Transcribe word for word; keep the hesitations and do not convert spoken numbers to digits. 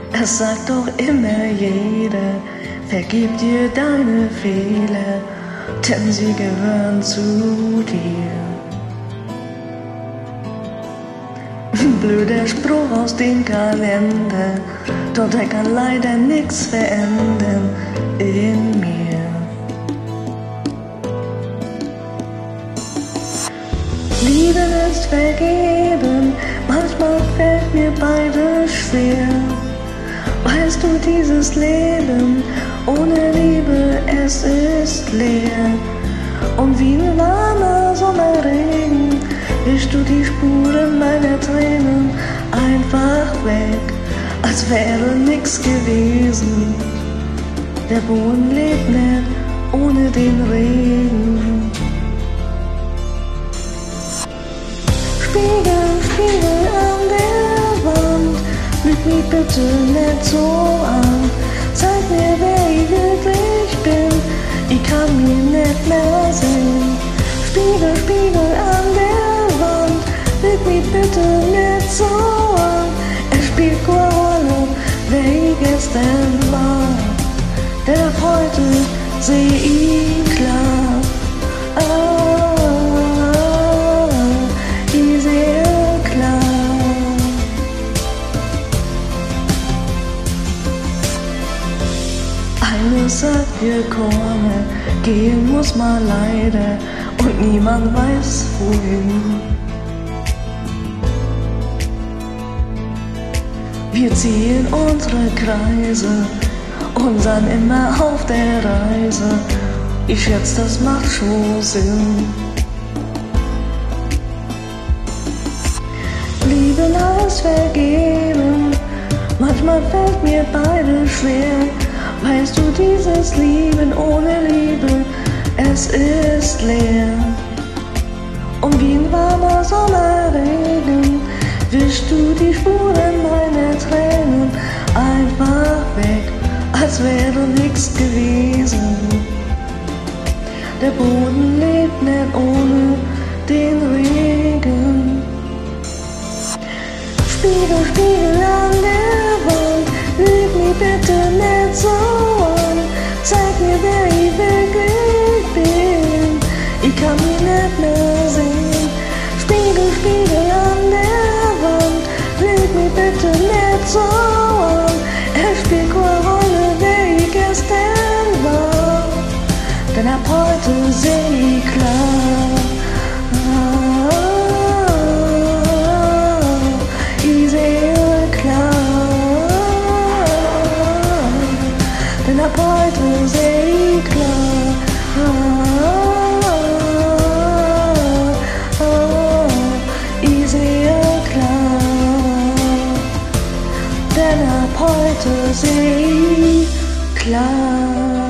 Es sagt doch immer jeder, vergib dir deine Fehler, denn sie gehören zu dir. Blöder Spruch aus dem Kalender, doch der kann leider nichts verändern in mir. Liebe ist vergeben, manchmal fällt mir beides schwer. Weißt du, dieses Leben ohne Liebe, es ist leer. Und wie ein warmer Sommerregen wischst du die Spuren meiner Tränen einfach weg, als wäre nix gewesen. Der Boden lebt nicht ohne den Regen. Spiegel, Spiegel an der Wand, lüg mich bitte nicht so an. Zeig mir, wer ich wirklich bin, ich kann mich nicht mehr sehen. Spiegel, Spiegel an der Wand, lüg mich bitte nicht so an. Es spielt keine Rolle, wer ich gestern war, denn ab heute seh ich klar. Ah, ich sehe klar. Eines sagt wir kommen, gehen muss man leider, und niemand weiß wohin. Wir ziehen unsere Kreise und sind immer auf der Reise. Ich schätze, das macht schon Sinn. Liebe heißt vergeben, manchmal fällt mir beides schwer. Weißt du, dieses Lieben ohne Liebe, es ist leer. Und wie ein warmer Sommerregen wischst du die Spuren meiner Tränen einfach weg, als wäre nichts gewesen. Der Boden lebt nicht ohne den Regen. Spiegel, Spiegel an der Wand, lüg mich bitte nicht so an. Zeig mir, wer ich wirklich bin, ich kann mich nicht mehr sehen. Spiegel, Spiegel an der Wand, lüg mich bitte nicht so an. Es spielt keine Rolle, wer ich gestern war, denn ab heute seh ich klar. Ah, ich sehe klar, denn ab heute seh ich klar. Ah, ich sehe klar, denn ab heute seh ich klar.